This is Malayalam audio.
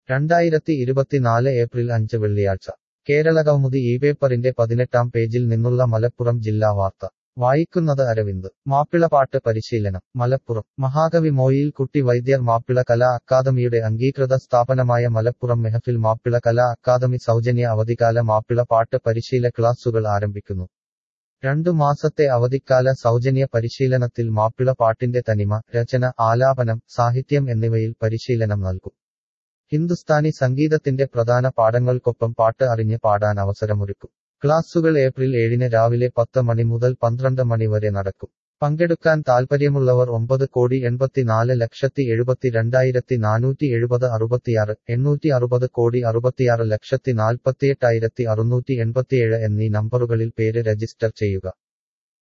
2024 ഏപ്രിൽ 5 വെള്ളിയാഴ്ച കേരളകൗമുദി ഈ പേപ്പറിന്റെ 18-ാം പേജിൽ നിന്നുള്ള മലപ്പുറം ജില്ലാ വാർത്ത വായിക്കുന്നത് അരവിന്ദ് മാപ്പിളപ്പാട്ട് പരിശീലനം മലപ്പുറം മഹാകവി മോയിൽ കുട്ടി വൈദ്യർ മാപ്പിള കലാ അക്കാദമിയുടെ അംഗീകൃത സ്ഥാപനമായ മലപ്പുറം മെഹഫിൽ മാപ്പിള കലാ അക്കാദമി സൗജന്യ അവധിക്കാല മാപ്പിള പാട്ട് പരിശീല ക്ലാസുകൾ ആരംഭിക്കുന്നു 2 മാസത്തെ അവധിക്കാല സൗജന്യ പരിശീലനത്തിൽ മാപ്പിള പാട്ടിന്റെ തനിമ രചന ആലാപനം സാഹിത്യം എന്നിവയിൽ പരിശീലനം നൽകും ഹിന്ദുസ്ഥാനി സംഗീതത്തിന്റെ പ്രധാന പാഠങ്ങൾക്കൊപ്പം പാട്ട് അറിഞ്ഞ് പാടാൻ അവസരമൊരുക്കും ക്ലാസുകൾ ഏപ്രിൽ 7 രാവിലെ 10 മണി മുതൽ 12 മണി വരെ നടക്കും പങ്കെടുക്കാൻ താൽപ്പര്യമുള്ളവർ 9,74,72,470 860,66,66,48,687 എന്നീ നമ്പറുകളിൽ പേര് രജിസ്റ്റർ ചെയ്യുക